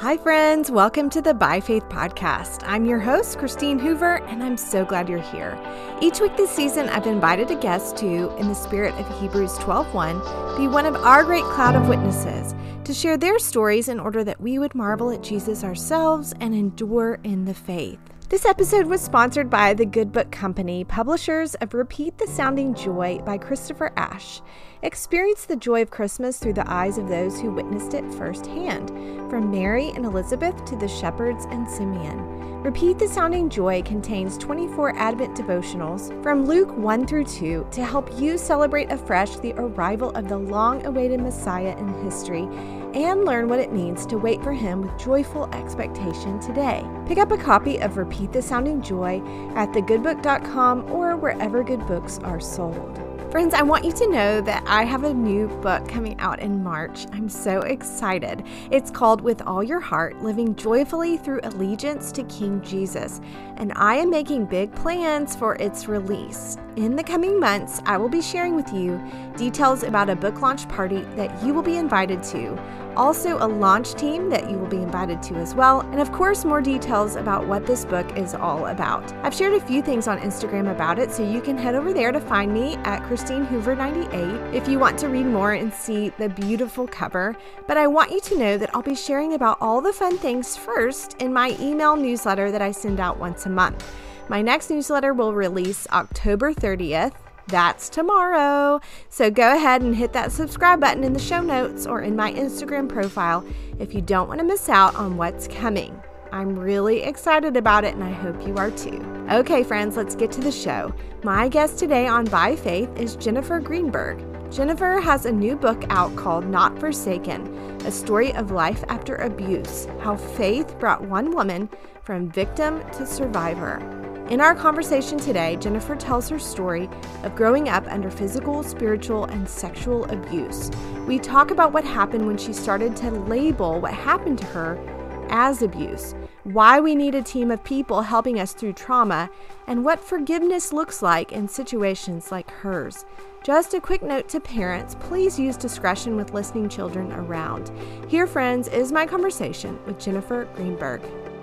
Hi, friends. Welcome to the By Faith podcast. I'm your host, Christine Hoover, and I'm so glad you're here. Each week this season, I've invited a guest to, in the spirit of Hebrews 12:1, be one of our great cloud of witnesses to share their stories in order that we would marvel at Jesus ourselves and endure in the faith. This episode was sponsored by the Good Book Company, publishers of Repeat the Sounding Joy by Christopher Ash. Experience the joy of Christmas through the eyes of those who witnessed it firsthand, from Mary and Elizabeth to the shepherds and Simeon. Repeat the Sounding Joy contains 24 Advent devotionals from Luke 1 through 2 to help you celebrate afresh the arrival of the long-awaited Messiah in history and learn what it means to wait for him with joyful expectation today. Pick up a copy of Repeat the Sounding Joy at thegoodbook.com or wherever good books are sold. Friends, I want you to know that I have a new book coming out in March. I'm so excited. It's called With All Your Heart, Living Joyfully Through Allegiance to King Jesus, and I am making big plans for its release. In the coming months, I will be sharing with you details about a book launch party that you will be invited to, also a launch team that you will be invited to as well, and of course more details about what this book is all about. I've shared a few things on Instagram about it, so you can head over there to find me at Christine Hoover 98 if you want to read more and see the beautiful cover. But I want you to know that I'll be sharing about all the fun things first in my email newsletter that I send out once a month. My next newsletter will release October 30th. That's tomorrow. So go ahead and hit that subscribe button in the show notes or in my Instagram profile if you don't want to miss out on what's coming. I'm really excited about it, and I hope you are too. Okay, friends, let's get to the show. My guest today on By Faith is Jennifer Greenberg. Jennifer has a new book out called Not Forsaken, a story of life after abuse, how faith brought one woman from victim to survivor. In our conversation today, Jennifer tells her story of growing up under physical, spiritual, and sexual abuse. We talk about what happened when she started to label what happened to her as abuse, why we need a team of people helping us through trauma, and what forgiveness looks like in situations like hers. Just a quick note to parents, please use discretion with listening children around. Here, friends, is my conversation with Jennifer Greenberg.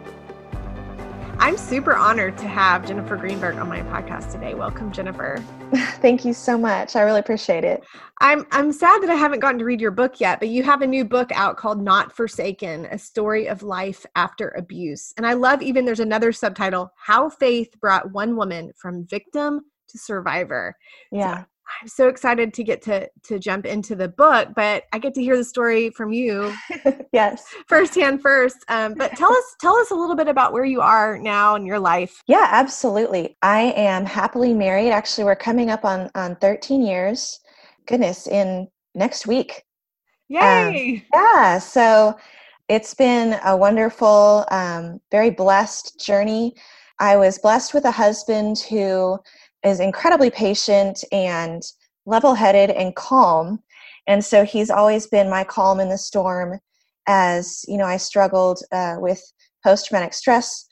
I'm super honored to have Jennifer Greenberg on my podcast today. Welcome, Jennifer. Thank you so much. I really appreciate it. I'm sad that I haven't gotten to read your book yet, but you have a new book out called Not Forsaken, a story of life after abuse. And I love even there's another subtitle, How Faith Brought One Woman from Victim to Survivor. Yeah. So I'm so excited to get to jump into the book, but I get to hear the story from you. Yes. Firsthand first. But tell us a little bit about where you are now in your life. Yeah, absolutely. I am happily married. Actually, we're coming up on 13 years. Goodness, in next week. Yay! Yeah. So it's been a wonderful, very blessed journey. I was blessed with a husband who is incredibly patient and level-headed and calm. And so he's always been my calm in the storm as, I struggled with post-traumatic stress,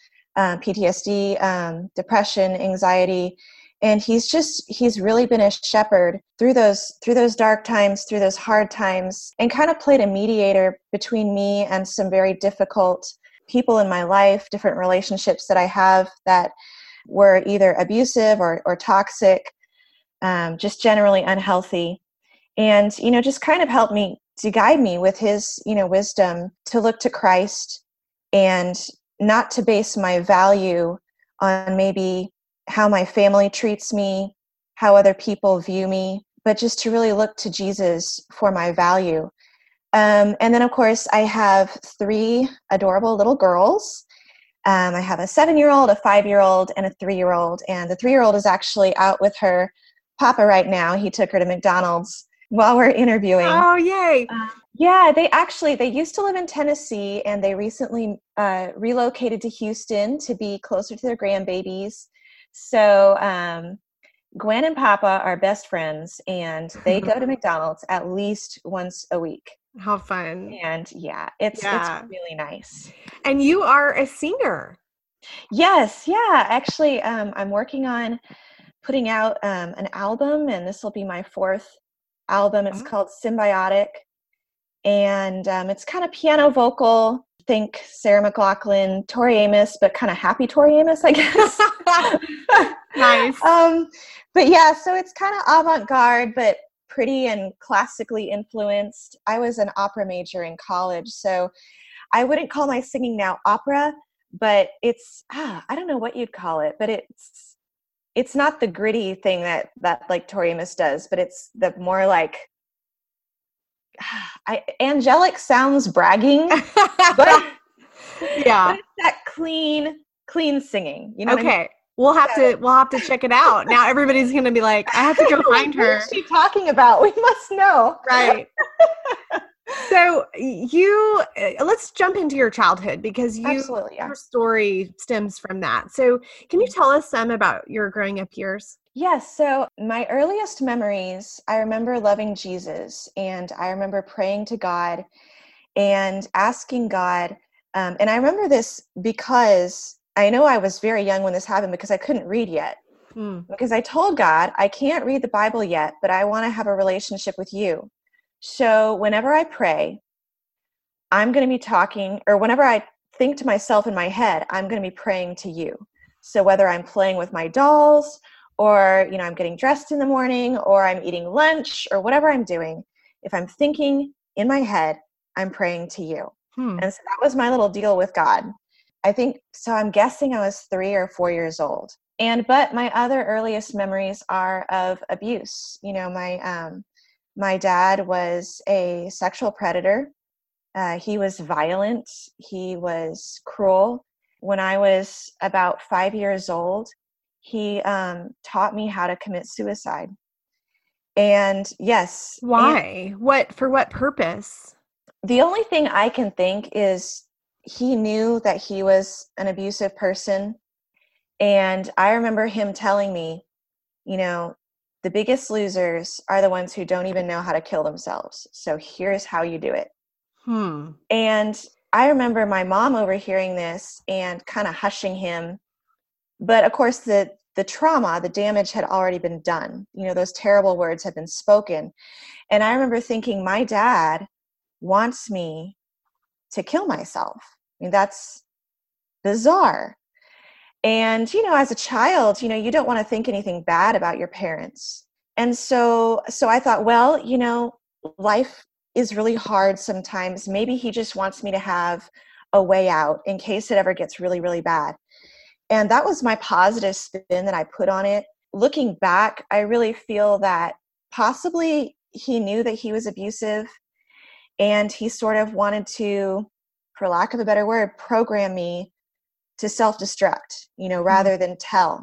PTSD, depression, anxiety. And he's really been a shepherd through those dark times, through those hard times, and kind of played a mediator between me and some very difficult people in my life, different relationships that I have that were either abusive or toxic, just generally unhealthy. And, just kind of helped me to guide me with his, wisdom to look to Christ and not to base my value on maybe how my family treats me, how other people view me, but just to really look to Jesus for my value. And then, of course, I have 3 adorable little girls. I have a 7-year-old, a 5-year-old, and a 3-year-old. And the 3-year-old is actually out with her papa right now. He took her to McDonald's while we're interviewing. Oh, yay. Yeah, they used to live in Tennessee, and they recently relocated to Houston to be closer to their grandbabies. So Gwen and Papa are best friends, and they go to McDonald's at least once a week. How fun. And it's really nice. And you are a singer. Yes. Yeah. Actually, I'm working on putting out an album, and this will be my 4th album. It's called Symbiotic. And it's kind of piano vocal think Sarah McLachlan, Tori Amos, but kind of happy Tori Amos, I guess. Nice. But yeah, so it's kind of avant-garde, but pretty and classically influenced. I was an opera major in college, so I wouldn't call my singing now opera, but it's, I don't know what you'd call it, but it's not the gritty thing that like Tori Amos does, but it's the more like, angelic sounds bragging, but yeah, but it's that clean singing. You know? Okay, what I mean? we'll have to check it out. Now everybody's gonna be like, I have to go find her. What is she talking about? We must know. Right. So let's jump into your childhood, because Absolutely, yeah. your story stems from that. So can you tell us some about your growing up years? Yes. So my earliest memories, I remember loving Jesus, and I remember praying to God and asking God. And I remember this because I know I was very young when this happened, because I couldn't read yet. Because I told God, I can't read the Bible yet, but I want to have a relationship with you. So whenever I pray, I'm going to be talking, or whenever I think to myself in my head, I'm going to be praying to you. So whether I'm playing with my dolls, or, I'm getting dressed in the morning, or I'm eating lunch, or whatever I'm doing, if I'm thinking in my head, I'm praying to you. And so that was my little deal with God. I think, so I'm guessing I was 3 or 4 years old. But my other earliest memories are of abuse. My dad was a sexual predator. He was violent. He was cruel. When I was about 5 years old, he taught me how to commit suicide. And yes. Why? For what purpose? The only thing I can think is he knew that he was an abusive person. And I remember him telling me, the biggest losers are the ones who don't even know how to kill themselves. So here's how you do it. And I remember my mom overhearing this and kind of hushing him. But of course, the trauma, the damage had already been done. Those terrible words had been spoken. And I remember thinking, my dad wants me to kill myself. I mean, that's bizarre. And, as a child, you don't want to think anything bad about your parents. And so I thought, well, life is really hard sometimes. Maybe he just wants me to have a way out in case it ever gets really, really bad. And that was my positive spin that I put on it. Looking back, I really feel that possibly he knew that he was abusive, and he sort of wanted to, for lack of a better word, program me to self-destruct, rather than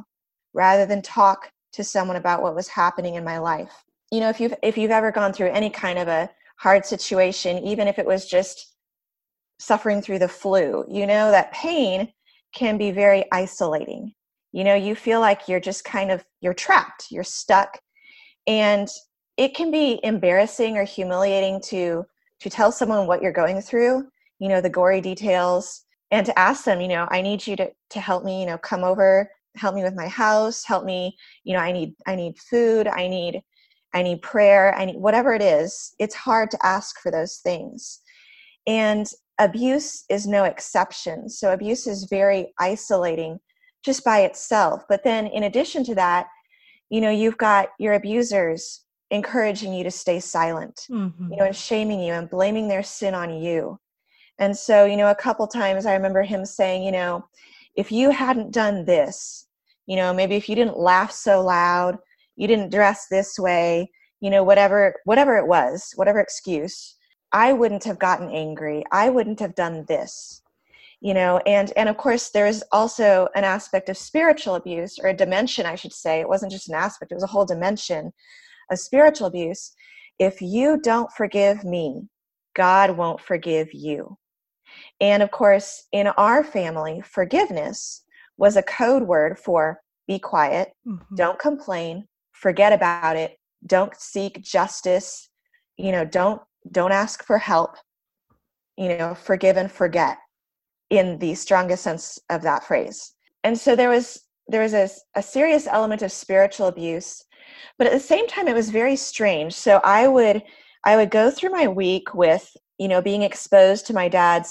talk to someone about what was happening in my life. If you've ever gone through any kind of a hard situation, even if it was just suffering through the flu, that pain can be very isolating. You feel like you're just you're trapped, you're stuck. And it can be embarrassing or humiliating to tell someone what you're going through, the gory details, and to ask them, I need you to help me, come over, help me with my house, help me, I need food, I need prayer, I need whatever it is. It's hard to ask for those things. And abuse is no exception. So abuse is very isolating just by itself. But then in addition to that, you've got your abusers encouraging you to stay silent, and shaming you and blaming their sin on you. And so, a couple times I remember him saying, if you hadn't done this, maybe if you didn't laugh so loud, you didn't dress this way, whatever it was, whatever excuse, I wouldn't have gotten angry. I wouldn't have done this, and of course there's also an aspect of spiritual abuse, or a dimension, I should say. It wasn't just an aspect, it was a whole dimension of spiritual abuse. If you don't forgive me, God won't forgive you. And of course, in our family, forgiveness was a code word for be quiet, don't complain, forget about it, don't seek justice, don't ask for help, forgive and forget, in the strongest sense of that phrase. And so there was a serious element of spiritual abuse, but at the same time, it was very strange. So I would go through my week with, being exposed to my dad's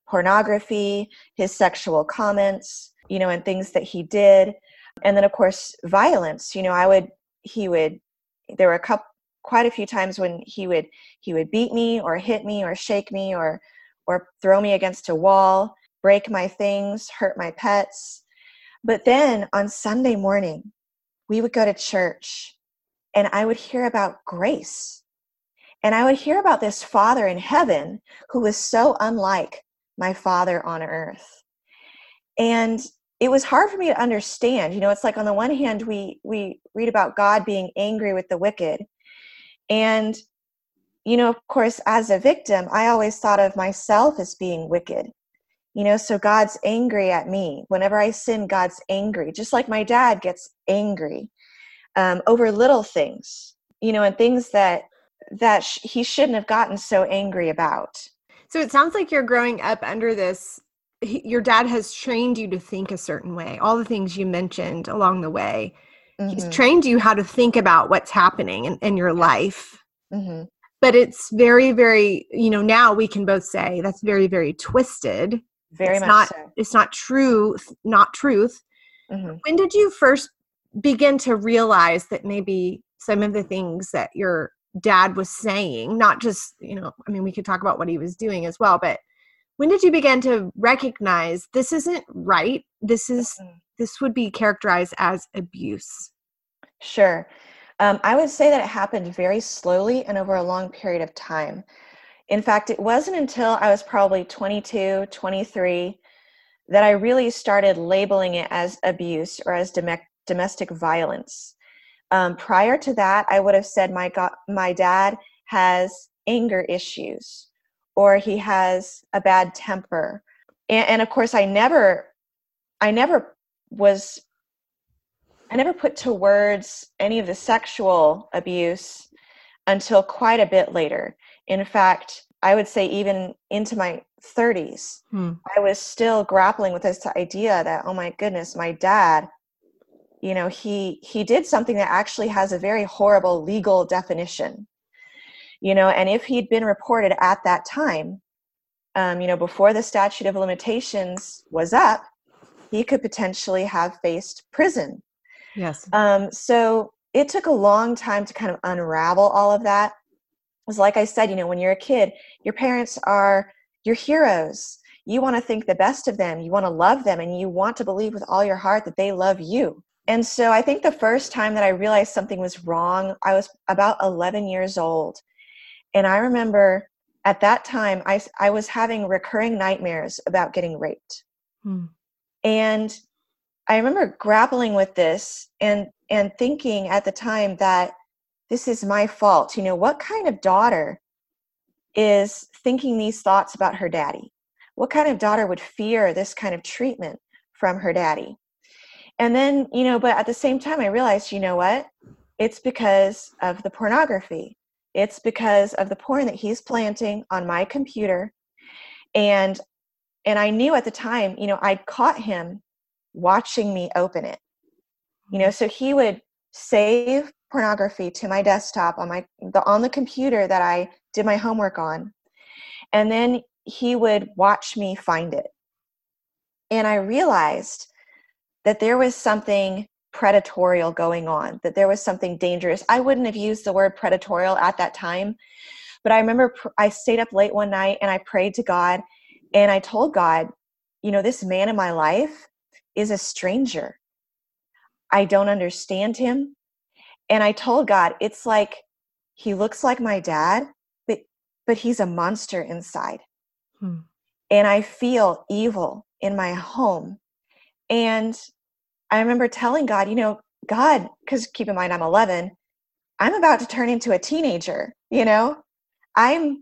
pornography, his sexual comments, and things that he did. And then of course, violence. There were quite a few times when he would beat me or hit me or shake me or throw me against a wall, break my things, hurt my pets. But then on Sunday morning, we would go to church and I would hear about grace. And I would hear about this Father in heaven who was so unlike my father on earth. And it was hard for me to understand. It's like on the one hand, we read about God being angry with the wicked. And, of course, as a victim, I always thought of myself as being wicked. So God's angry at me. Whenever I sin, God's angry, just like my dad gets angry over little things, and things that he shouldn't have gotten so angry about. So it sounds like you're growing up under this. Your dad has trained you to think a certain way. All the things you mentioned along the way, he's trained you how to think about what's happening in your life. Mm-hmm. But it's very, very, now we can both say that's very, very twisted. Very much so. It's not truth. Mm-hmm. When did you first begin to realize that maybe some of the things that your dad was saying, not just, we could talk about what he was doing as well, but when did you begin to recognize this isn't right? This would be characterized as abuse? Sure. I would say that it happened very slowly and over a long period of time. In fact, it wasn't until I was probably 22, 23 that I really started labeling it as abuse or as domestic violence. Prior to that, I would have said my dad has anger issues, or he has a bad temper. And of course, I never put to words any of the sexual abuse until quite a bit later. In fact, I would say even into my 30s, I was still grappling with this idea that, oh my goodness, my dad, he did something that actually has a very horrible legal definition, and if he'd been reported at that time, before the statute of limitations was up, he could potentially have faced prison. Yes. So it took a long time to kind of unravel all of that. It was like I said, when you're a kid, your parents are your heroes. You want to think the best of them. You want to love them, and you want to believe with all your heart that they love you. And so I think the first time that I realized something was wrong, I was about 11 years old. And I remember at that time, I was having recurring nightmares about getting raped. And I remember grappling with this and thinking at the time that this is my fault. What kind of daughter is thinking these thoughts about her daddy? What kind of daughter would fear this kind of treatment from her daddy? And then, but at the same time, I realized, what? It's because of the pornography. It's because of the porn that he's planting on my computer. And I knew at the time, I'd caught him watching me open it. So he would save pornography to my desktop on the computer that I did my homework on. And then he would watch me find it. And I realized that there was something predatorial going on, that there was something dangerous. I wouldn't have used the word predatorial at that time, but I remember I stayed up late one night and I prayed to God, and I told God, this man in my life is a stranger. I don't understand him. And I told God, it's like he looks like my dad, but he's a monster inside. And I feel evil in my home. And I remember telling God, God, because keep in mind I'm 11, I'm about to turn into a teenager. I've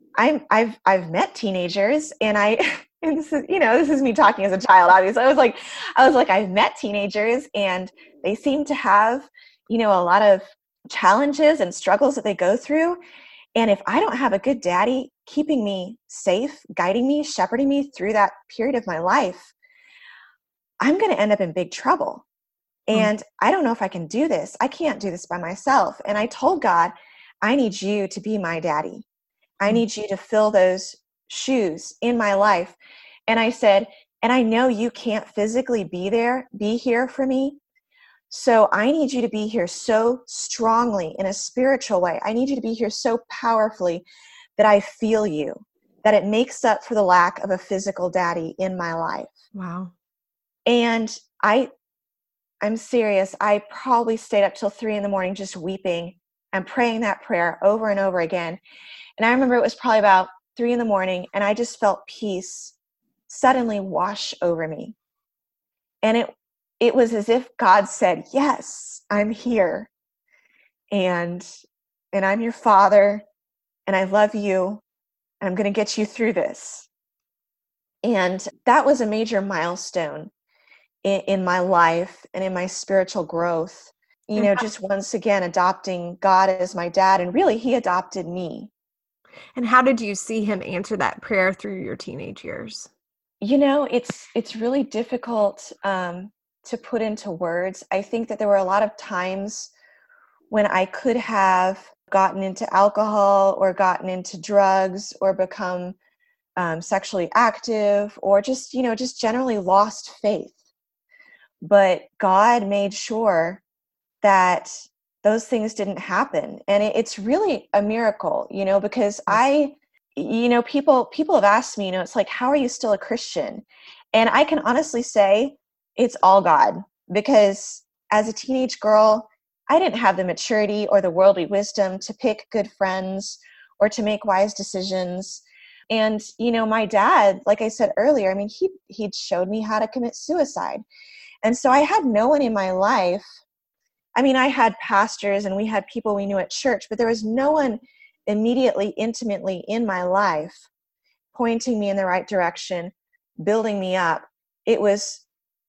met teenagers, and and this is me talking as a child, obviously. I was like, I've met teenagers, and they seem to have, a lot of challenges and struggles that they go through. And if I don't have a good daddy keeping me safe, guiding me, shepherding me through that period of my life, I'm going to end up in big trouble. And I don't know if I can do this. I can't do this by myself. And I told God, I need you to be my daddy. I need you to fill those shoes in my life. And I said, and I know you can't physically be here for me. So I need you to be here so strongly in a spiritual way. I need you to be here so powerfully that I feel you, that it makes up for the lack of a physical daddy in my life. Wow. And I'm serious. I probably stayed up till 3 a.m. just weeping and praying that prayer over and over again. And I remember it was probably about 3 a.m. and I just felt peace suddenly wash over me. And it was as if God said, yes, I'm here. And I'm your father, and I love you, and I'm going to get you through this. And that was a major milestone in my life and in my spiritual growth. You know, just once again, adopting God as my dad, and really he adopted me. And how did you see him answer that prayer through your teenage years? You know, it's really difficult to put into words. I think that there were a lot of times when I could have gotten into alcohol or gotten into drugs or become sexually active, or just generally lost faith. But God made sure that those things didn't happen. And it's really a miracle, because people have asked me, it's like, how are you still a Christian? And I can honestly say it's all God, because as a teenage girl, I didn't have the maturity or the worldly wisdom to pick good friends or to make wise decisions. And, my dad, like I said earlier, I mean, he'd showed me how to commit suicide. And so I had no one in my life. I mean, I had pastors and we had people we knew at church, but there was no one immediately, intimately in my life pointing me in the right direction, building me up. It was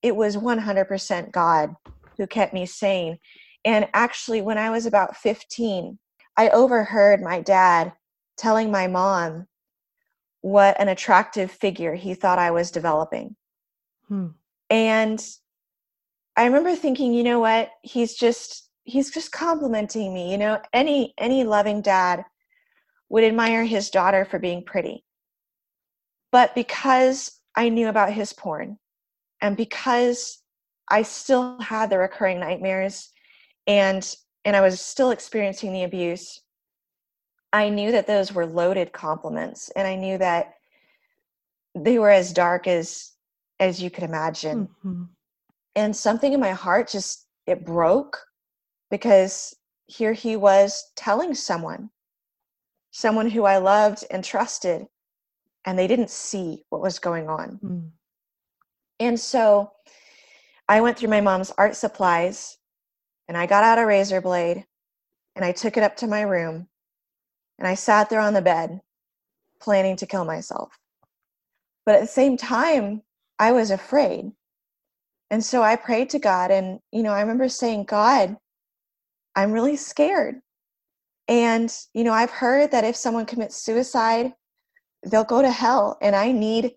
100% God who kept me sane. And actually, when I was about 15, I overheard my dad telling my mom what an attractive figure he thought I was developing. And I remember thinking, you know what? He's just complimenting me. Any loving dad would admire his daughter for being pretty. But because I knew about his porn, and because I still had the recurring nightmares, and I was still experiencing the abuse, I knew that those were loaded compliments, and I knew that they were as dark as you could imagine. Mm-hmm. And something in my heart it broke, because here he was telling someone who I loved and trusted, and they didn't see what was going on. Mm. And so I went through my mom's art supplies, and I got out a razor blade, and I took it up to my room, and I sat there on the bed planning to kill myself. But at the same time, I was afraid. And so I prayed to God, and, I remember saying, God, I'm really scared. And, I've heard that if someone commits suicide, they'll go to hell. And I need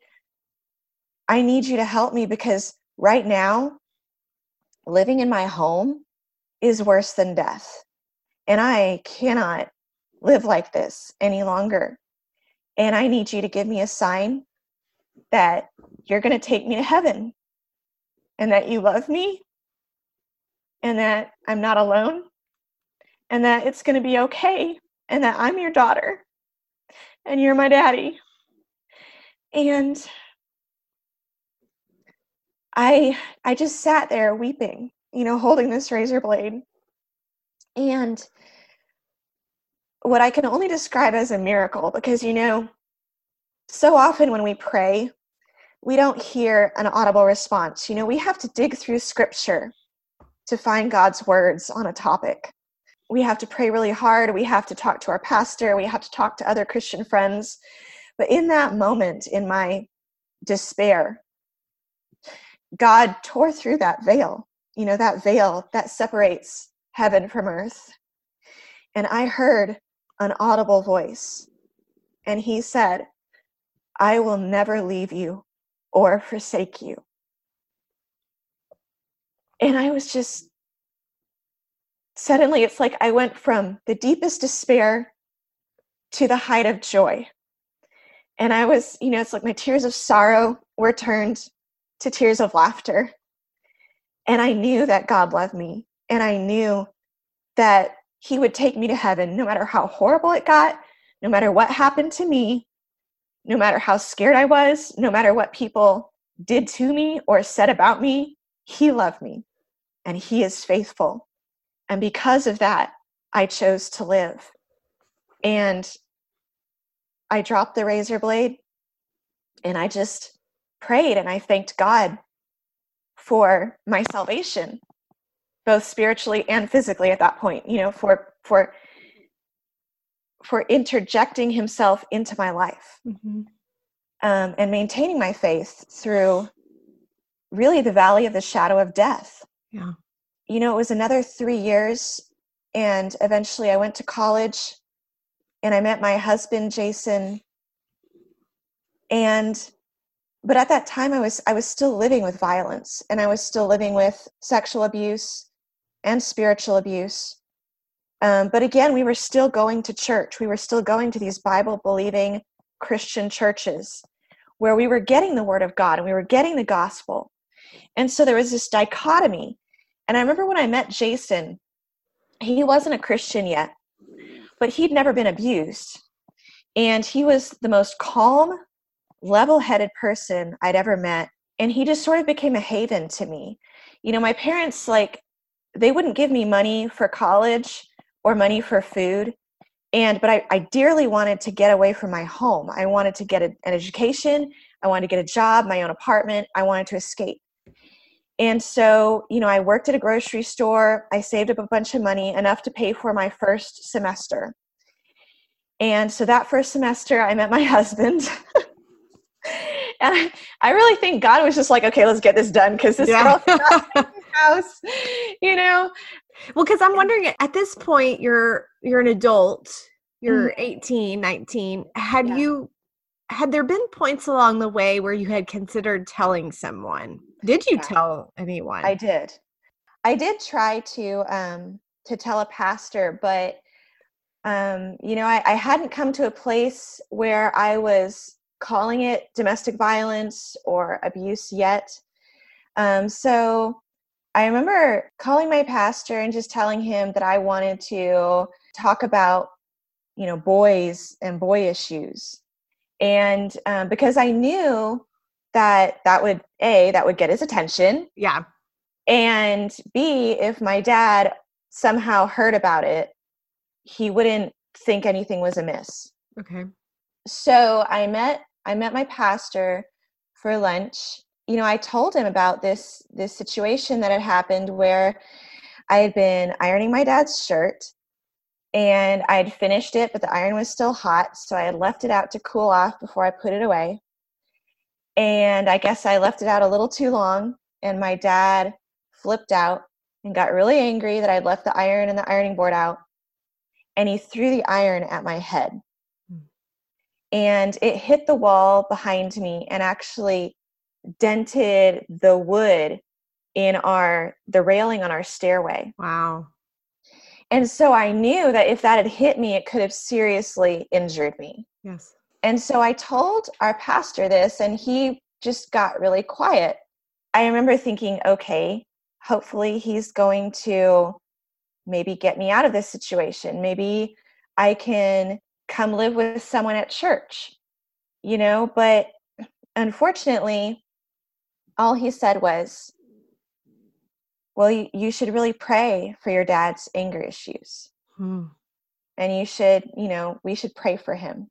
you to help me, because right now, living in my home is worse than death. And I cannot live like this any longer. And I need you to give me a sign that you're going to take me to heaven, and that you love me, and that I'm not alone, and that it's going to be okay, and that I'm your daughter, and you're my daddy. And I just sat there weeping, holding this razor blade. And what I can only describe as a miracle, because, so often when we pray, we don't hear an audible response. We have to dig through scripture to find God's words on a topic. We have to pray really hard. We have to talk to our pastor. We have to talk to other Christian friends. But in that moment, in my despair, God tore through that veil, that veil that separates heaven from earth. And I heard an audible voice, and he said, I will never leave you or forsake you. And I was just, suddenly it's like I went from the deepest despair to the height of joy. And I was, it's like my tears of sorrow were turned to tears of laughter. And I knew that God loved me. And I knew that he would take me to heaven no matter how horrible it got, no matter what happened to me, no matter how scared I was, no matter what people did to me or said about me. He loved me and he is faithful. And because of that, I chose to live. And I dropped the razor blade and I just prayed and I thanked God for my salvation, both spiritually and physically at that point, for interjecting himself into my life, and maintaining my faith through really the valley of the shadow of death. Yeah. It was another 3 years, and eventually I went to college and I met my husband, Jason. But at that time I was still living with violence, and I was still living with sexual abuse and spiritual abuse. But again, we were still going to church. We were still going to these Bible-believing Christian churches where we were getting the word of God and we were getting the gospel. And so there was this dichotomy. And I remember when I met Jason, he wasn't a Christian yet, but he'd never been abused. And he was the most calm, level-headed person I'd ever met. And he just sort of became a haven to me. My parents, they wouldn't give me money for college or money for food. But I dearly wanted to get away from my home. I wanted to get an education. I wanted to get a job, my own apartment. I wanted to escape. And so, I worked at a grocery store. I saved up a bunch of money, enough to pay for my first semester. And so that first semester, I met my husband. And I really think God was just like, okay, let's get this done, because this girl cannot leave his house, Well, because I'm wondering, at this point, you're an adult, you're 18, 19. Had there been points along the way where you had considered telling someone? Did you tell anyone? I did. I did try to tell a pastor, but I hadn't come to a place where I was calling it domestic violence or abuse yet. So I remember calling my pastor and just telling him that I wanted to talk about, boys and boy issues. And because I knew that would get his attention. Yeah. And B, if my dad somehow heard about it, he wouldn't think anything was amiss. Okay. So I met my pastor for lunch. I told him about this situation that had happened where I had been ironing my dad's shirt and I had finished it, but the iron was still hot. So I had left it out to cool off before I put it away. And I guess I left it out a little too long, and my dad flipped out and got really angry that I'd left the iron and the ironing board out. And he threw the iron at my head. And it hit the wall behind me and actually dented the wood in the railing on our stairway. Wow. And so I knew that if that had hit me, it could have seriously injured me. Yes. And so I told our pastor this, and he just got really quiet. I remember thinking, okay, hopefully he's going to maybe get me out of this situation. Maybe I can come live with someone at church, but unfortunately, all he said was, well, you should really pray for your dad's anger issues. And you should, we should pray for him.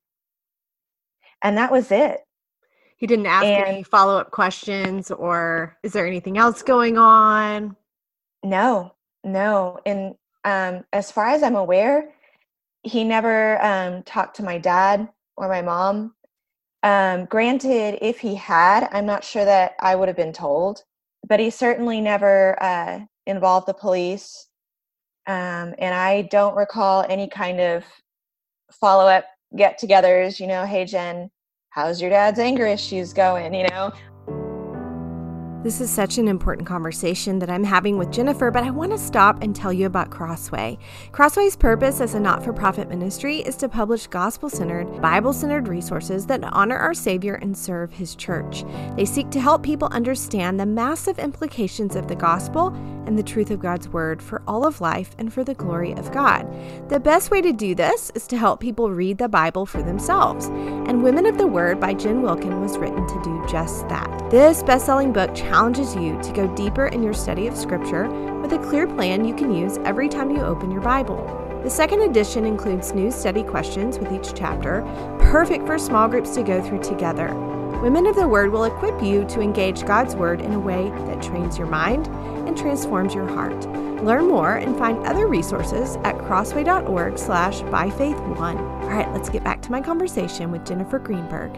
And that was it. He didn't ask any follow-up questions, or is there anything else going on? No. And as far as I'm aware, he never talked to my dad or my mom. Granted, if he had, I'm not sure that I would have been told, but he certainly never involved the police. And I don't recall any kind of follow-up get-togethers, hey, Jen, how's your dad's anger issues going, This is such an important conversation that I'm having with Jennifer, but I want to stop and tell you about Crossway. Crossway's purpose as a not-for-profit ministry is to publish gospel-centered, Bible-centered resources that honor our Savior and serve His church. They seek to help people understand the massive implications of the gospel and the truth of God's word for all of life and for the glory of God. The best way to do this is to help people read the Bible for themselves. And Women of the Word by Jen Wilkin was written to do just that. This best-selling book challenges you to go deeper in your study of Scripture with a clear plan you can use every time you open your Bible. The second edition includes new study questions with each chapter, perfect for small groups to go through together. Women of the Word will equip you to engage God's Word in a way that trains your mind and transforms your heart. Learn more and find other resources at crossway.org/byfaith1. All right, let's get back to my conversation with Jennifer Greenberg.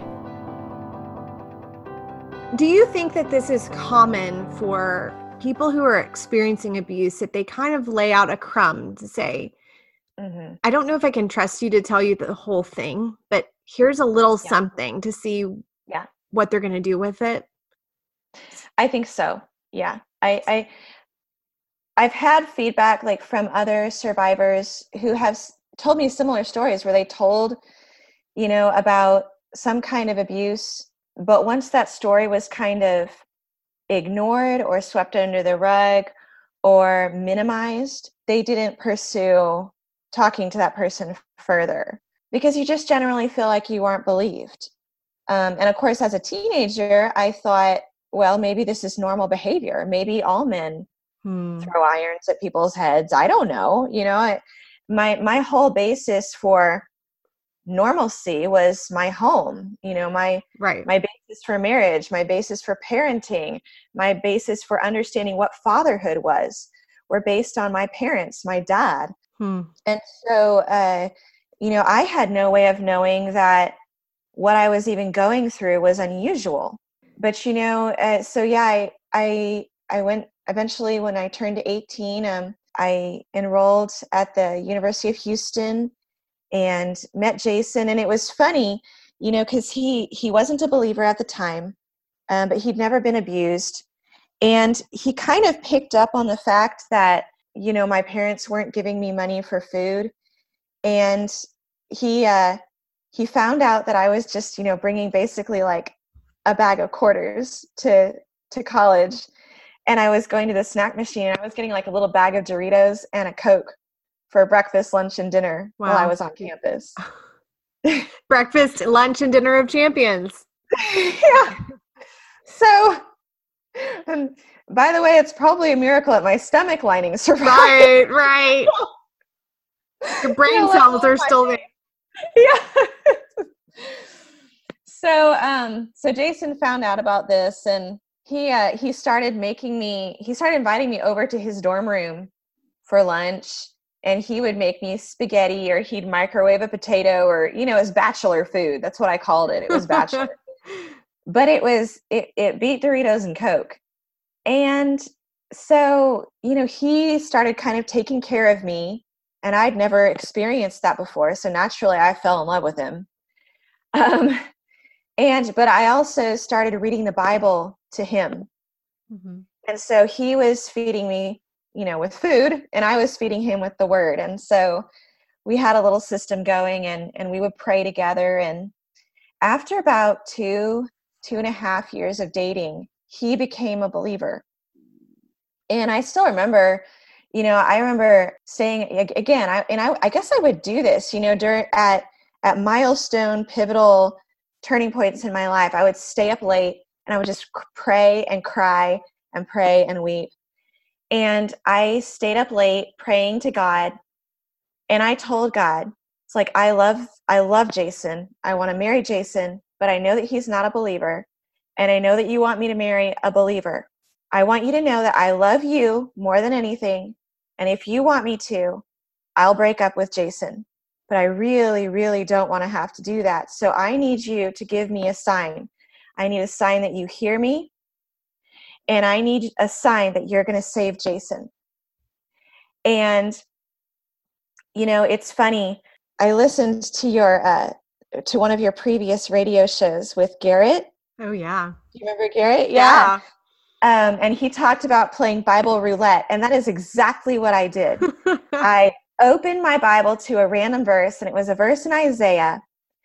Do you think that this is common for people who are experiencing abuse, that they kind of lay out a crumb to say, I don't know if I can trust you to tell you the whole thing, but here's a little something to see what they're going to do with it? I think so. Yeah. I've had feedback like from other survivors who have told me similar stories where they told, about some kind of abuse, but once that story was kind of ignored or swept under the rug or minimized, they didn't pursue talking to that person further because you just generally feel like you weren't believed. And of course, as a teenager, I thought, well, maybe this is normal behavior. Maybe all men throw irons at people's heads. I don't know. My whole basis for normalcy was my home. My basis for marriage, my basis for parenting, my basis for understanding what fatherhood was, were based on my parents, my dad. And so, I had no way of knowing that what I was even going through was unusual. But, I went eventually when I turned 18, I enrolled at the University of Houston and met Jason. And it was funny, because he wasn't a believer at the time, but he'd never been abused. And he kind of picked up on the fact that, my parents weren't giving me money for food. And he found out that I was just, bringing basically like a bag of quarters to college. And I was going to the snack machine and I was getting like a little bag of Doritos and a Coke for breakfast, lunch, and dinner while I was on campus. Breakfast, lunch, and dinner of champions. Yeah. So, and by the way, it's probably a miracle that my stomach lining survived. Right. Your brain cells are still there. Yeah. So Jason found out about this, and he started inviting me over to his dorm room for lunch, and he would make me spaghetti, or he'd microwave a potato, or it's bachelor food. That's what I called it. It was bachelor. But it beat Doritos and Coke. And so, he started kind of taking care of me, and I'd never experienced that before. So naturally I fell in love with him. But I also started reading the Bible to him. And so he was feeding me, with food, and I was feeding him with the word. And so we had a little system going, and we would pray together. And after about 2.5 years of dating, he became a believer. And I still remember, I remember saying again, I guess I would do this, at milestone, pivotal turning points in my life. I would stay up late and I would just pray and cry and pray and weep. And I stayed up late praying to God, and I told God, it's like, I love Jason. I want to marry Jason, but I know that he's not a believer. And I know that you want me to marry a believer. I want you to know that I love you more than anything. And if you want me to, I'll break up with Jason. But I really, really don't want to have to do that. So I need you to give me a sign. I need a sign that you hear me. And I need a sign that you're going to save Jason. And, it's funny. I listened to to one of your previous radio shows with Garrett. Oh, yeah. Do you remember Garrett? Yeah. And he talked about playing Bible roulette, and that is exactly what I did. I opened my Bible to a random verse, and it was a verse in Isaiah,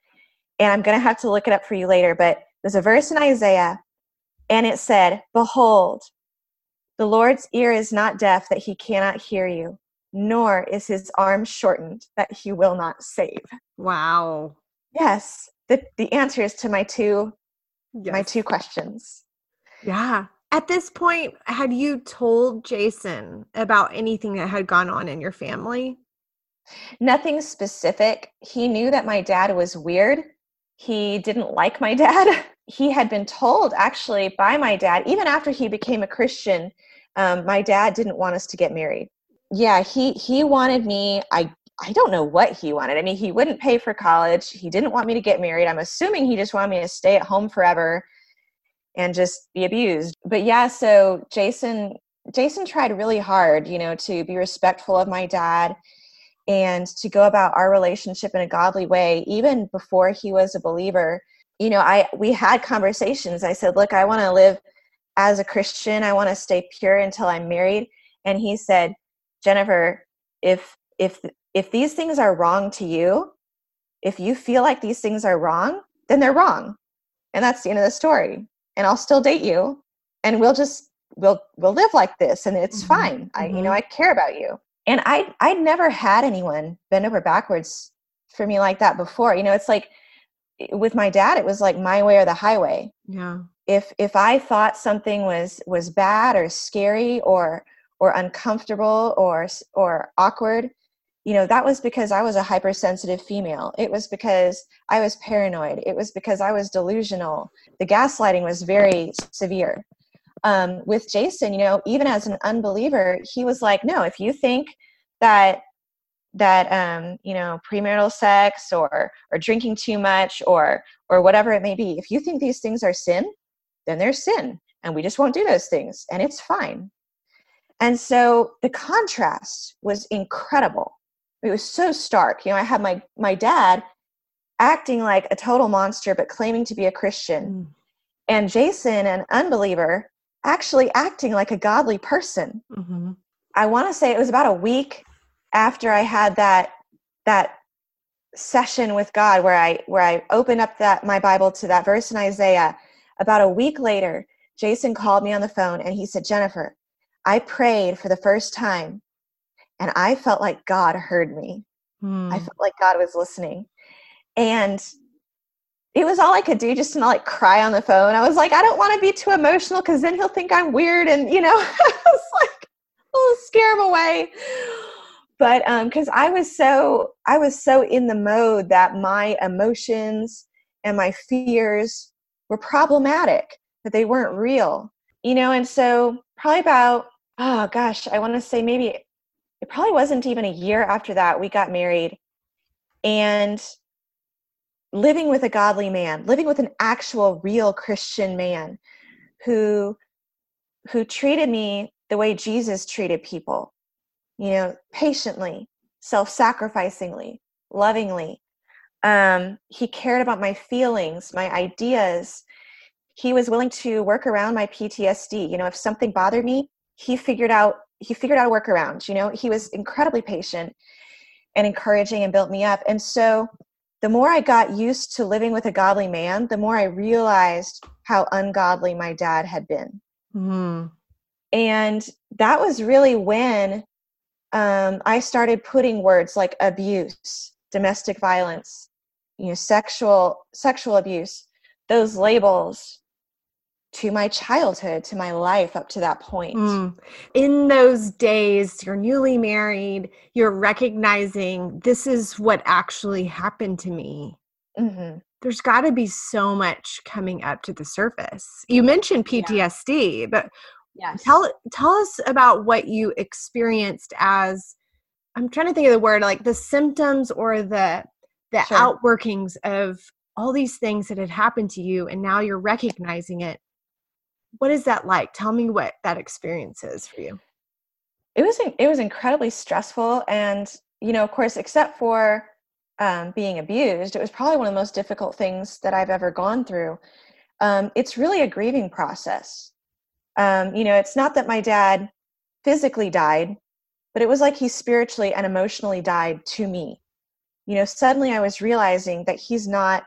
and I'm going to have to look it up for you later, but there's a verse in Isaiah, and it said, "Behold, the Lord's ear is not deaf that he cannot hear you, nor is his arm shortened that he will not save." Wow. Yes, the answers to my two Yes. questions. Yeah. At this point, had you told Jason about anything that had gone on in your family? Nothing specific. He knew that my dad was weird. He didn't like my dad. He had been told, actually, by my dad, even after he became a Christian, my dad didn't want us to get married. Yeah, he wanted me, I don't know what he wanted. I mean, he wouldn't pay for college. He didn't want me to get married. I'm assuming he just wanted me to stay at home forever and just be abused. But yeah, so Jason tried really hard, to be respectful of my dad and to go about our relationship in a godly way, even before he was a believer. We had conversations. I said, look, I want to live as a Christian. I want to stay pure until I'm married. And he said, Jennifer, if these things are wrong to you, if you feel like these things are wrong, then they're wrong. And that's the end of the story. And I'll still date you. And we'll live like this, and it's fine. I care about you. And I'd never had anyone bend over backwards for me like that before. It's like with my dad, it was like my way or the highway. Yeah. If I thought something was bad or scary or uncomfortable or awkward, that was because I was a hypersensitive female. It was because I was paranoid. It was because I was delusional. The gaslighting was very severe. With Jason, even as an unbeliever, he was like, no, if you think that premarital sex or drinking too much or whatever it may be, if you think these things are sin, then they're sin, and we just won't do those things, and it's fine. And so the contrast was incredible. It was so stark. I had my dad acting like a total monster, but claiming to be a Christian. And Jason, an unbeliever, actually acting like a godly person. Mm-hmm. I want to say it was about a week after I had that session with God where I opened up my Bible to that verse in Isaiah. About a week later, Jason called me on the phone and he said, Jennifer, I prayed for the first time and I felt like God heard me. I felt like God was listening. And it was all I could do just to not like cry on the phone. I was like, I don't want to be too emotional because then he'll think I'm weird. And, I was like, I'll scare him away. But because I was so in the mode that my emotions and my fears were problematic, that they weren't real, and so probably about, I want to say maybe it probably wasn't even a year after that, we got married, and living with a godly man, living with an actual real Christian man who treated me the way Jesus treated people, patiently, self-sacrificingly, lovingly. He cared about my feelings, my ideas. He was willing to work around my PTSD. If something bothered me, he figured out a workaround. He was incredibly patient and encouraging and built me up. And so the more I got used to living with a godly man, the more I realized how ungodly my dad had been. Mm-hmm. And that was really when I started putting words like abuse, domestic violence, sexual abuse, those labels to my childhood, to my life up to that point. In those days, you're newly married, you're recognizing this is what actually happened to me. Mm-hmm. There's got to be so much coming up to the surface. You mentioned PTSD, but yes. Tell us about what you experienced as, I'm trying to think of the word, like the symptoms or the sure. outworkings of all these things that had happened to you, and now you're recognizing it. What is that like? Tell me what that experience is for you. It was incredibly stressful, and of course, except for being abused, it was probably one of the most difficult things that I've ever gone through. It's really a grieving process. It's not that my dad physically died, but it was like he spiritually and emotionally died to me. Suddenly I was realizing that he's not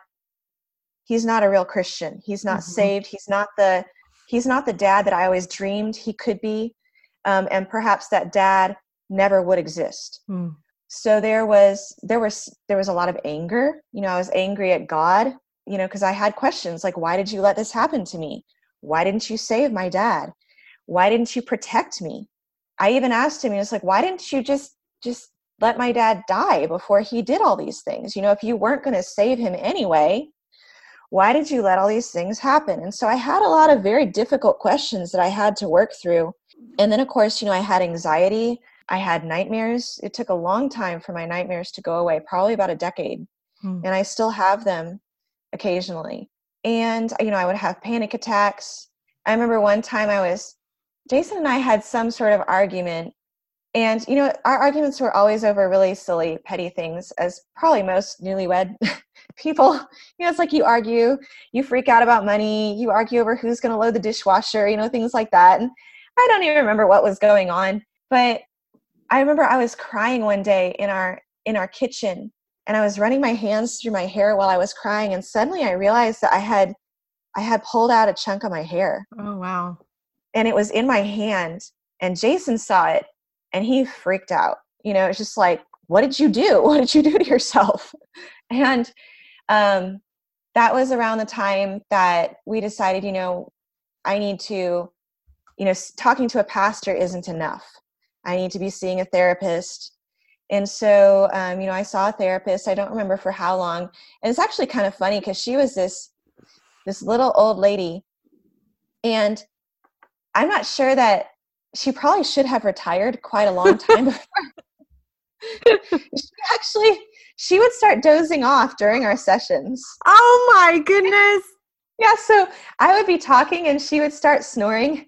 a real Christian. He's not saved. He's not the dad that I always dreamed he could be. And perhaps that dad never would exist. Mm. So there was a lot of anger. I was angry at God, because I had questions like, why did you let this happen to me? Why didn't you save my dad? Why didn't you protect me? I even asked him, it's like, why didn't you just let my dad die before he did all these things? If you weren't going to save him anyway, why did you let all these things happen? And so I had a lot of very difficult questions that I had to work through. And then, of course, I had anxiety. I had nightmares. It took a long time for my nightmares to go away, probably about a decade. And I still have them occasionally. And, I would have panic attacks. I remember one time Jason and I had some sort of argument. And, our arguments were always over really silly, petty things, as probably most newlywed people. It's like you argue, you freak out about money, you argue over who's going to load the dishwasher, things like that. And I don't even remember what was going on. But I remember I was crying one day in our kitchen, and I was running my hands through my hair while I was crying. And suddenly I realized that I had pulled out a chunk of my hair. Oh, wow. And it was in my hand, and Jason saw it. And he freaked out. It's just like, what did you do? What did you do to yourself? And that was around the time that we decided, I need to, talking to a pastor isn't enough. I need to be seeing a therapist. And so, I saw a therapist. I don't remember for how long. And it's actually kind of funny because she was this little old lady. And I'm not sure that she probably should have retired quite a long time before. She would start dozing off during our sessions. Oh my goodness. Yeah. So I would be talking and she would start snoring.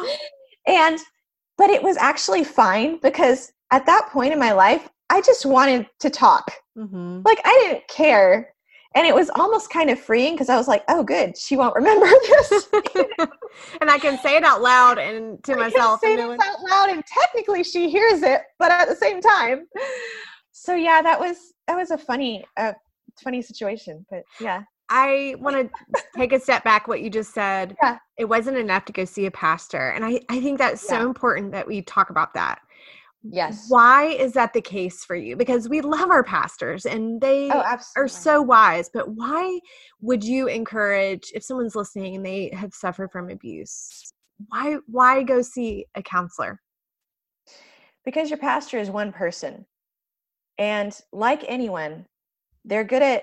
But it was actually fine because at that point in my life, I just wanted to talk. Mm-hmm. Like I didn't care. And it was almost kind of freeing because I was like, oh, good. She won't remember this. And I can say it out loud and to myself. I can say this out loud and technically she hears it, but at the same time. So yeah, that was a funny situation, but yeah. I want to take a step back. What you just said, yeah. It wasn't enough to go see a pastor. And I think that's so important that we talk about that. Yes. Why is that the case for you? Because we love our pastors and they are so wise, but why would you encourage, if someone's listening and they have suffered from abuse, why go see a counselor? Because your pastor is one person. And like anyone, they're good at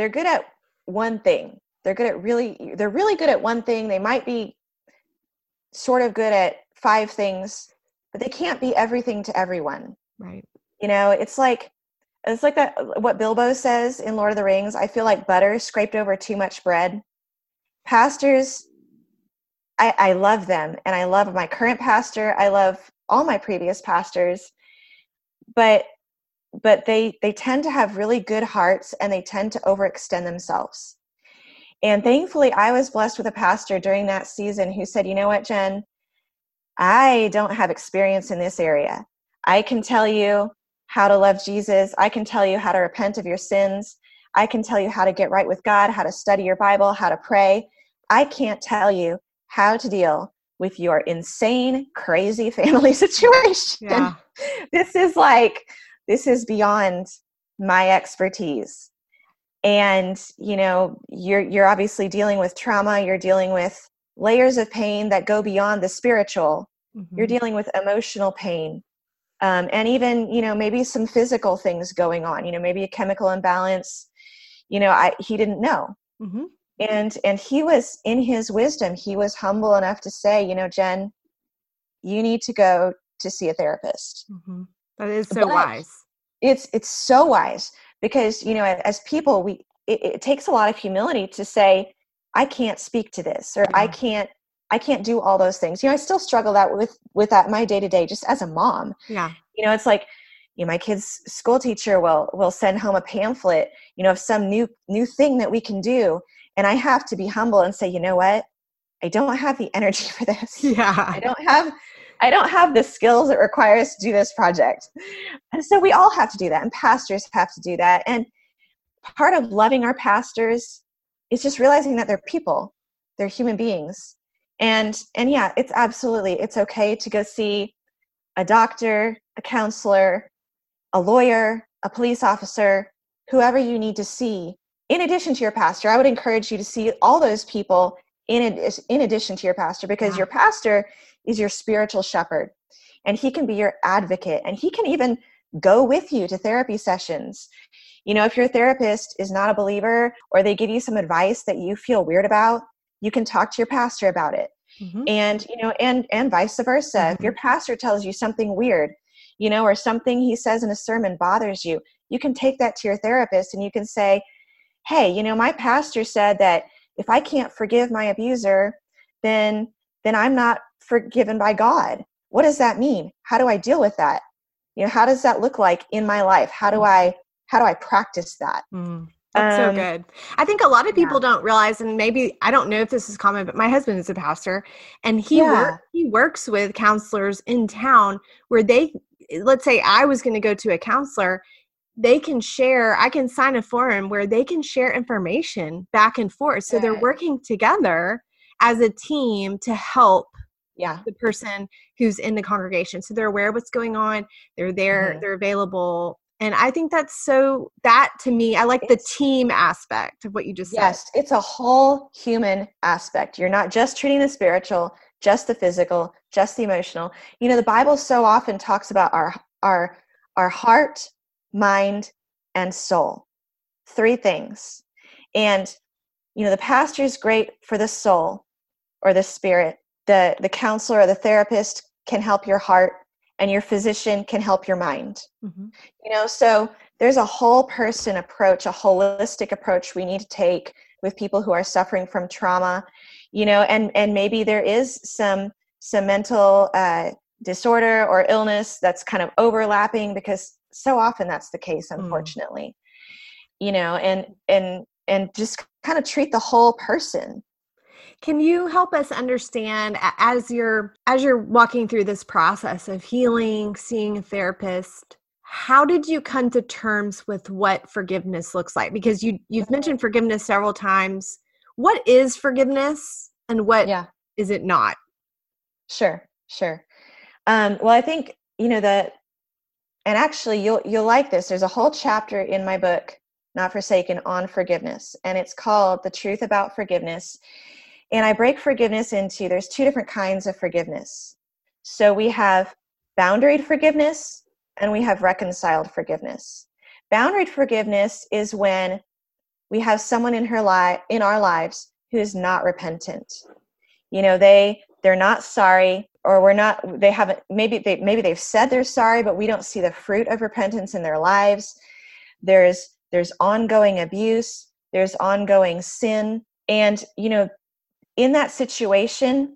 one thing. They're really good at one thing. They might be sort of good at 5 things, but they can't be everything to everyone. Right. It's like that, what Bilbo says in Lord of the Rings, I feel like butter scraped over too much bread. Pastors, I love them. And I love my current pastor. I love all my previous pastors, but they tend to have really good hearts and they tend to overextend themselves. And thankfully I was blessed with a pastor during that season who said, you know what, Jen, I don't have experience in this area. I can tell you how to love Jesus. I can tell you how to repent of your sins. I can tell you how to get right with God, how to study your Bible, how to pray. I can't tell you how to deal with your insane, crazy family situation. Yeah. This is beyond my expertise. And, you're obviously dealing with trauma. You're dealing with layers of pain that go beyond the spiritual. Mm-hmm. You're dealing with emotional pain. And even, maybe some physical things going on, maybe a chemical imbalance, he didn't know. Mm-hmm. And he was, in his wisdom, he was humble enough to say, Jen, you need to go to see a therapist. Mm-hmm. That is so wise. It's so wise because, as people, it takes a lot of humility to say, I can't speak to this, or I can't do all those things. I still struggle with that in my day to day, just as a mom. Yeah. It's like, my kid's school teacher will send home a pamphlet, of some new thing that we can do. And I have to be humble and say, you know what? I don't have the energy for this. Yeah. I don't have the skills it requires to do this project. And so we all have to do that, and pastors have to do that. And part of loving our pastors is just realizing that they're people, they're human beings. And yeah, it's okay to go see a doctor, a counselor, a lawyer, a police officer, whoever you need to see. In addition to your pastor, I would encourage you to see all those people in addition to your pastor, because your pastor is your spiritual shepherd, and he can be your advocate, and he can even go with you to therapy sessions. You know, if your therapist is not a believer, or they give you some advice that you feel weird about, you can talk to your pastor about it. Mm-hmm. And, you know, and vice versa. Mm-hmm. If your pastor tells you something weird, you know, or something he says in a sermon bothers you, you can take that to your therapist and you can say, hey, you know, my pastor said that if I can't forgive my abuser, then I'm not forgiven by God. What does that mean? How do I deal with that? You know, how does that look like in my life? How do I practice that? That's so good. I think a lot of people don't realize, and maybe, I don't know if this is common, but my husband is a pastor, and he works with counselors in town where let's say I was going to go to a counselor, I can sign a form where they can share information back and forth. So they're working together as a team to help the person who's in the congregation. So they're aware of what's going on. They're there, they're available. And I think that to me, I like the team aspect of what you just said. Yes, it's a whole human aspect. You're not just treating the spiritual, just the physical, just the emotional. You know, the Bible so often talks about our heart, mind, and soul. 3 things. And, you know, the pastor is great for the soul or the spirit. The counselor or the therapist can help your heart, and your physician can help your mind. Mm-hmm. You know, so there's a whole person approach, a holistic approach we need to take with people who are suffering from trauma, you know, and maybe there is some mental disorder or illness that's kind of overlapping, because so often that's the case, unfortunately. You know, and just kind of treat the whole person. Can you help us understand, as you're walking through this process of healing, seeing a therapist, how did you come to terms with what forgiveness looks like? Because you've mentioned forgiveness several times. What is forgiveness, and what is it not? Sure. Well, I think, you know, and actually you'll like this. There's a whole chapter in my book, Not Forsaken, on forgiveness, and it's called The Truth About Forgiveness. And I break forgiveness into, there's 2 different kinds of forgiveness. So we have boundaried forgiveness and we have reconciled forgiveness. Boundaried forgiveness is when we have someone in our lives who is not repentant. You know, they're not sorry, or maybe they've said they're sorry, but we don't see the fruit of repentance in their lives. There's ongoing abuse, there's ongoing sin. And, you know, in that situation,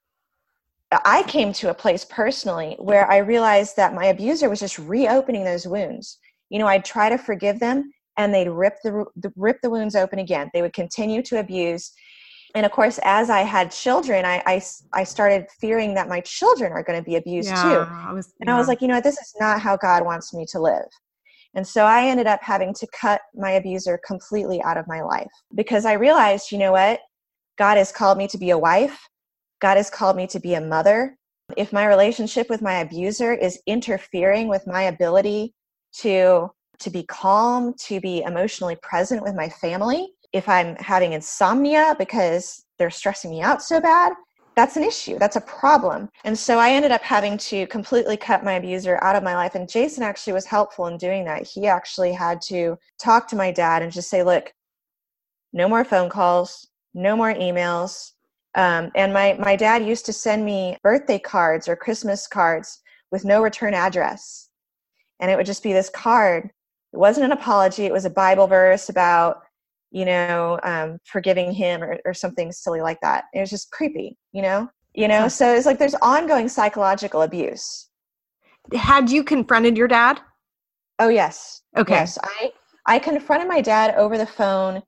I came to a place personally where I realized that my abuser was just reopening those wounds. You know, I'd try to forgive them, and they'd rip the wounds open again. They would continue to abuse. And of course, as I had children, I started fearing that my children are going to be abused too. I was like, you know, this is not how God wants me to live. And so I ended up having to cut my abuser completely out of my life, because I realized, you know what? God has called me to be a wife. God has called me to be a mother. If my relationship with my abuser is interfering with my ability to be calm, to be emotionally present with my family, if I'm having insomnia because they're stressing me out so bad, that's an issue. That's a problem. And so I ended up having to completely cut my abuser out of my life. And Jason actually was helpful in doing that. He actually had to talk to my dad and just say, look, no more phone calls, no more emails. And my dad used to send me birthday cards or Christmas cards with no return address. And it would just be this card. It wasn't an apology. It was a Bible verse about, you know, forgiving him or something silly like that. It was just creepy, you know? So it's like there's ongoing psychological abuse. Had you confronted your dad? Oh, yes. Okay. Yes. I confronted my dad over the phone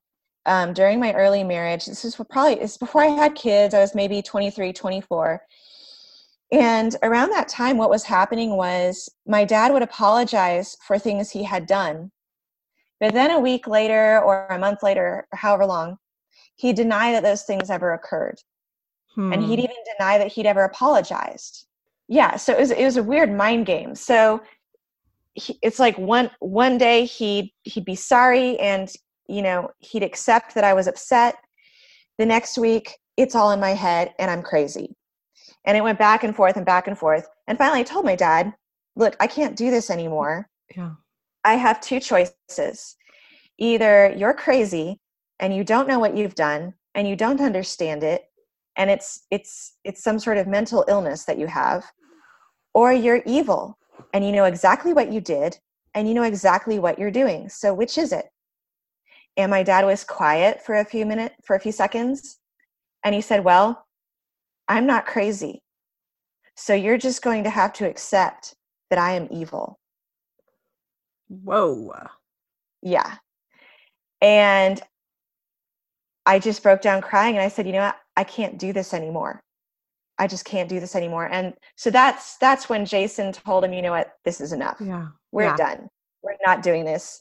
during my early marriage. It's before I had kids. I was maybe 23, 24. And around that time, what was happening was my dad would apologize for things he had done. But then a week later or a month later, or however long, he'd deny that those things ever occurred. And he'd even deny that he'd ever apologized. Yeah, so it was a weird mind game. So it's like one day he'd be sorry and, he'd accept that I was upset. The next week, it's all in my head and I'm crazy. And it went back and forth and back and forth. And finally I told my dad, look, I can't do this anymore. Yeah. I have two choices. Either you're crazy and you don't know what you've done and you don't understand it, and it's some sort of mental illness that you have, or you're evil and you know exactly what you did and you know exactly what you're doing. So which is it? And my dad was quiet for a few seconds. And he said, well, I'm not crazy. So you're just going to have to accept that I am evil. Whoa. Yeah. And I just broke down crying and I said, you know what? I can't do this anymore. I just can't do this anymore. And so that's when Jason told him, you know what? This is enough. Yeah. We're done. We're not doing this.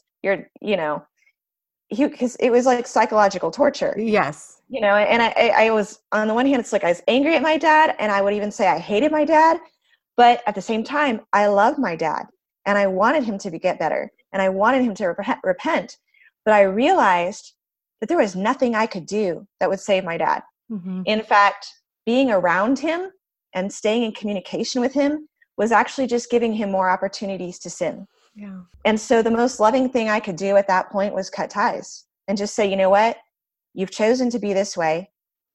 Because it was like psychological torture. Yes. And I was, on the one hand, it's like I was angry at my dad, and I would even say I hated my dad. But at the same time, I loved my dad and I wanted him to get better and I wanted him to repent. But I realized that there was nothing I could do that would save my dad. Mm-hmm. In fact, being around him and staying in communication with him was actually just giving him more opportunities to sin. Yeah. And so the most loving thing I could do at that point was cut ties and just say, you know what? You've chosen to be this way,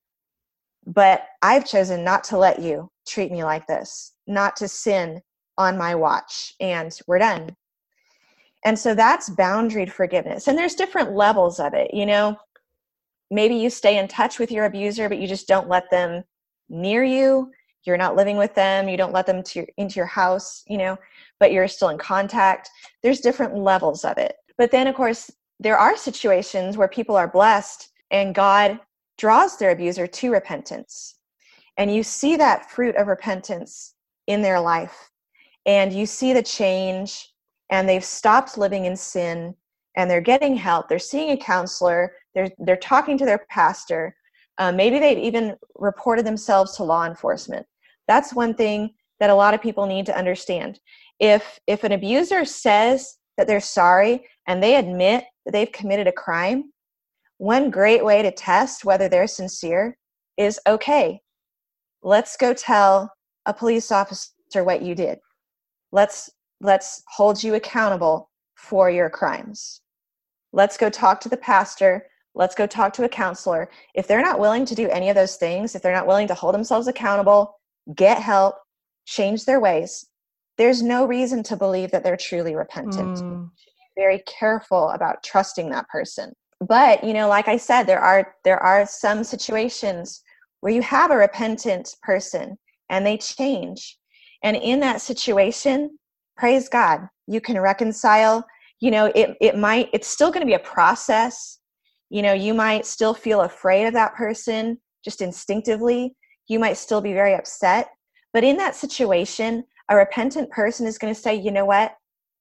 but I've chosen not to let you treat me like this, not to sin on my watch, and we're done. And so that's boundaried forgiveness. And there's different levels of it. Maybe you stay in touch with your abuser, but you just don't let them near you. You're not living with them. You don't let them into your house, but you're still in contact. There's different levels of it. But then, of course, there are situations where people are blessed and God draws their abuser to repentance. And you see that fruit of repentance in their life. And you see the change, and they've stopped living in sin, and they're getting help. They're seeing a counselor. They're talking to their pastor. Maybe they've even reported themselves to law enforcement. That's one thing that a lot of people need to understand. If an abuser says that they're sorry and they admit that they've committed a crime, one great way to test whether they're sincere is, okay, let's go tell a police officer what you did. Let's hold you accountable for your crimes. Let's go talk to the pastor. Let's go talk to a counselor. If they're not willing to do any of those things, if they're not willing to hold themselves accountable, get help, change their ways, there's no reason to believe that they're truly repentant. Be very careful about trusting that person. But, like I said, there are some situations where you have a repentant person and they change. And in that situation, praise God, you can reconcile. It's still going to be a process. You might still feel afraid of that person just instinctively. You might still be very upset. But in that situation, a repentant person is going to say, you know what?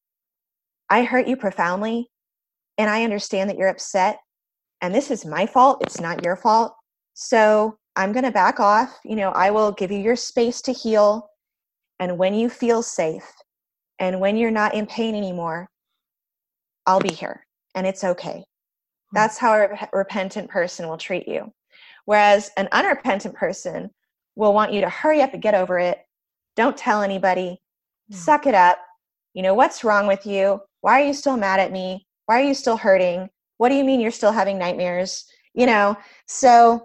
I hurt you profoundly, and I understand that you're upset, and this is my fault. It's not your fault. So I'm going to back off. I will give you your space to heal. And when you feel safe and when you're not in pain anymore, I'll be here, and it's okay. That's how a repentant person will treat you. Whereas an unrepentant person will want you to hurry up and get over it. Don't tell anybody. Suck it up. What's wrong with you? Why are you still mad at me? Why are you still hurting? What do you mean you're still having nightmares? So,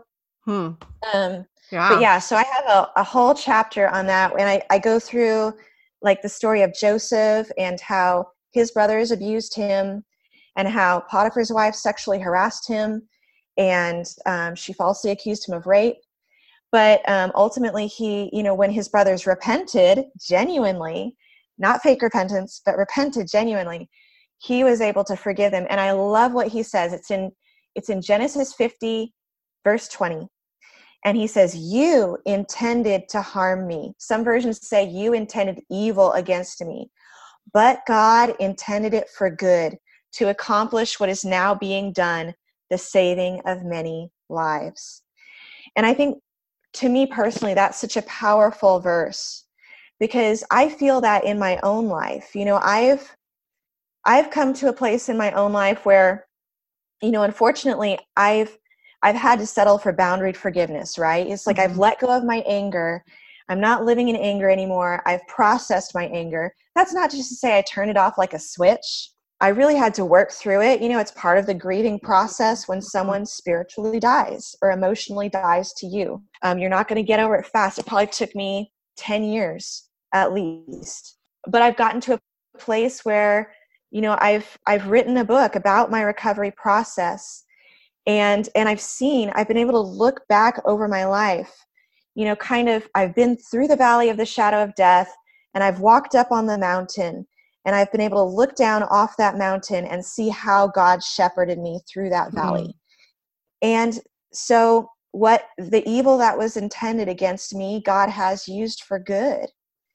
but yeah, so I have a whole chapter on that. And I go through like the story of Joseph and how his brothers abused him and how Potiphar's wife sexually harassed him and she falsely accused him of rape. But ultimately he, when his brothers repented genuinely, not fake repentance, but repented genuinely, he was able to forgive them. And I love what he says. It's in It's in Genesis 50, verse 20. And he says, you intended to harm me. Some versions say you intended evil against me, but God intended it for good, to accomplish what is now being done, the saving of many lives. And I think, to me personally, that's such a powerful verse, because I feel that in my own life. I've come to a place in my own life where, unfortunately, I've had to settle for boundaried forgiveness, right? It's like I've let go of my anger. I'm not living in anger anymore. I've processed my anger. That's not just to say I turned it off like a switch. I really had to work through it. It's part of the grieving process when someone spiritually dies or emotionally dies to you. You're not going to get over it fast. It probably took me 10 years at least. But I've gotten to a place where, I've written a book about my recovery process. And I've been able to look back over my life, I've been through the valley of the shadow of death, and I've walked up on the mountain, and I've been able to look down off that mountain and see how God shepherded me through that valley. And so what the evil that was intended against me, God has used for good,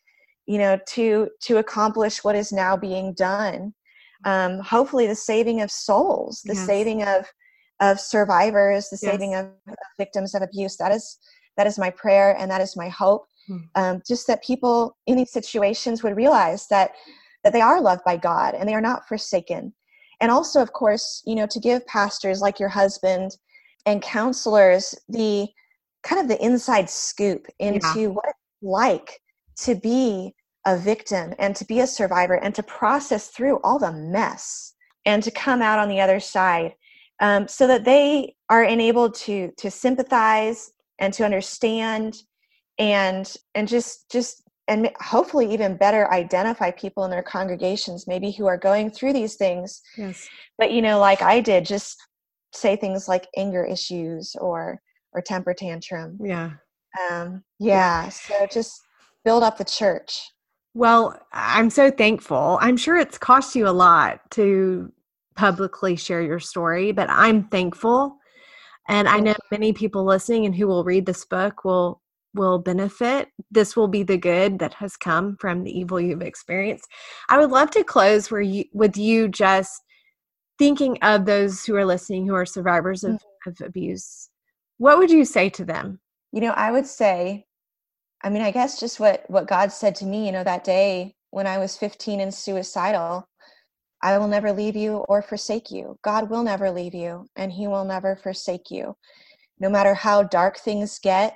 to accomplish what is now being done. Hopefully the saving of souls, the saving of survivors, the saving of victims of abuse. That is my prayer, and that is my hope. Just that people in these situations would realize that they are loved by God and they are not forsaken. And also, of course, to give pastors like your husband and counselors the kind of the inside scoop into what it's like to be a victim and to be a survivor and to process through all the mess and to come out on the other side, so that they are enabled to sympathize and to understand and hopefully even better identify people in their congregations, maybe who are going through these things. Yes. But, like I did, just say things like anger issues or temper tantrum. So just build up the church. Well, I'm so thankful. I'm sure it's cost you a lot to publicly share your story, but I'm thankful. And I know many people listening and who will read this book will benefit. This will be the good that has come from the evil you've experienced. I would love to close with you just thinking of those who are listening who are survivors of abuse. What would you say to them? I would say, I guess just what God said to me, that day when I was 15 and suicidal. I will never leave you or forsake you. God will never leave you, and he will never forsake you. No matter how dark things get,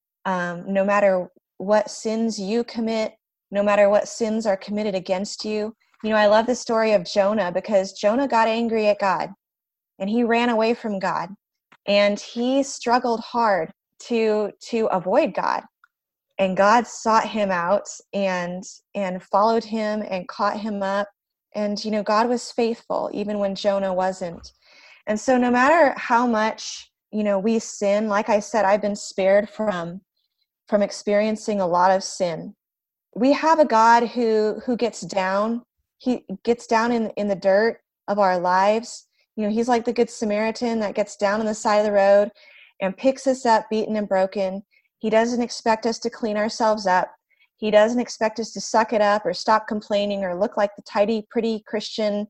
no matter what sins you commit, no matter what sins are committed against you. I love the story of Jonah, because Jonah got angry at God and he ran away from God, and he struggled hard to avoid God. And God sought him out and followed him and caught him up. And, God was faithful even when Jonah wasn't. And so no matter how much, we sin, like I said, I've been spared from experiencing a lot of sin. We have a God who gets down. He gets down in the dirt of our lives. He's like the Good Samaritan that gets down on the side of the road and picks us up, beaten and broken. He doesn't expect us to clean ourselves up. He doesn't expect us to suck it up or stop complaining or look like the tidy, pretty Christian,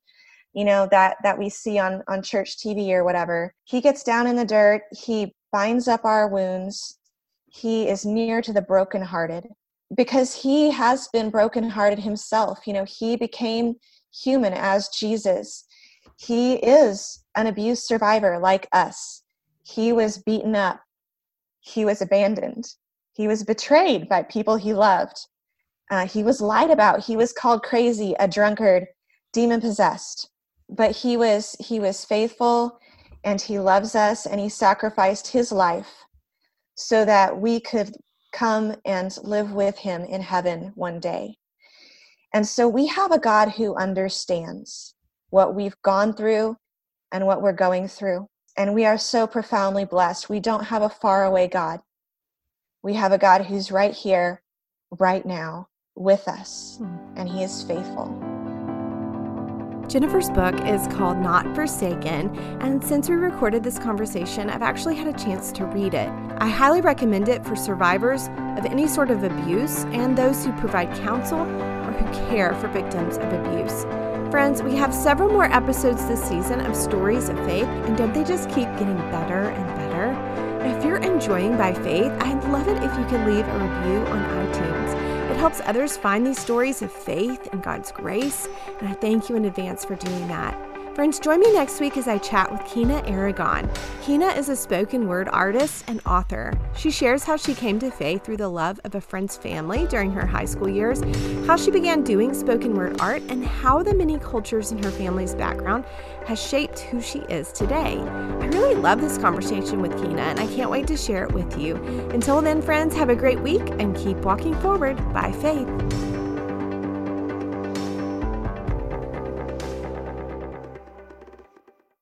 that we see on church TV or whatever. He gets down in the dirt. He binds up our wounds. He is near to the brokenhearted, because he has been brokenhearted himself. He became human as Jesus. He is an abuse survivor like us. He was beaten up. He was abandoned. He was betrayed by people he loved. He was lied about. He was called crazy, a drunkard, demon-possessed. But he was faithful, and he loves us, and he sacrificed his life so that we could come and live with him in heaven one day. And so we have a God who understands what we've gone through and what we're going through. And we are so profoundly blessed. We don't have a faraway God. We have a God who's right here, right now, with us, and he is faithful. Jennifer's book is called Not Forsaken, and since we recorded this conversation, I've actually had a chance to read it. I highly recommend it for survivors of any sort of abuse and those who provide counsel or who care for victims of abuse. Friends, we have several more episodes this season of stories of faith, and don't they just keep getting better and better? If you're enjoying By Faith, I'd love it if you could leave a review on iTunes. It helps others find these stories of faith and God's grace, and I thank you in advance for doing that. Friends, join me next week as I chat with Kina Aragon. Kina is a spoken word artist and author. She shares how she came to faith through the love of a friend's family during her high school years, how she began doing spoken word art, and how the many cultures in her family's background has shaped who she is today. I really love this conversation with Kina, and I can't wait to share it with you. Until then, friends, have a great week and keep walking forward by faith.